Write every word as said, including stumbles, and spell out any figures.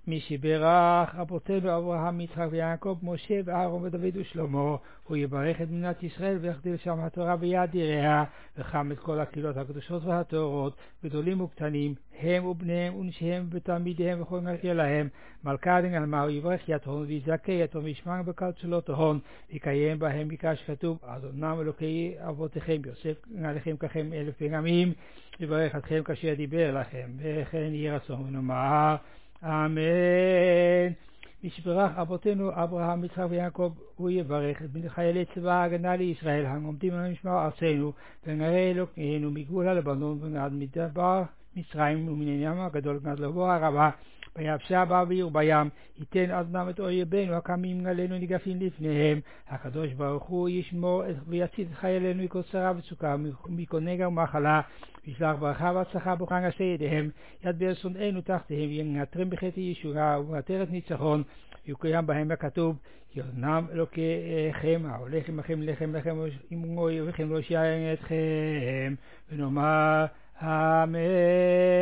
מי שברך אבותינו אברהם, יצחק ויעקב, משה ואהרון ודוד ושלמה, הוא יברך את מדינת ישראל ויחדיר שם התורה ביד יריה, וחם את כל הקהילות הקדושות והטהורות, גדולים וקטנים, הם ובניהם ונשיהם ותלמידיהם וכל מלכי להם, מלכה דין על מה הוא יברך יתהון ויזכה יתהון וישמע בקל שלא תהון, ויקיים בהם מקרא שכתוב, אדונם אלוקי אבותיכם יוסף עליכם ככם אלף פעמים, יברך אתכם כאשר דיבר לכם, וכן יהי רצון ונאמר אמן. מי שברך אבותינו אברהם, יצחק ויעקב, הוא יברך את חיילי צבא ההגנה לישראל העומדים על משמר ארצנו, ונראה אלוקינו מגבול הלבנון ועד מדבר מצרים ומן הים הגדול ועד לבוא הרבה, ביבשה באוויר בים, ייתן אדונם את אויבינו הקמים עלינו ניגפים לפניהם. הקדוש ברוך הוא ישמור ויציל את חיילינו מכל צרה וצוקה ומכל נגע ומחלה, וישלח ברכה והצלחה בכל מעשה ידיהם, ידבר שונאינו תחתיהם, ינטרם בחטא ישועה ובעטרת ניצחון, ויקוים בהם הכתוב, ידונם אלוקיכם ההולך עמכם לחם לכם עם אויביכם לא יושיע אתכם, ונאמר אמן.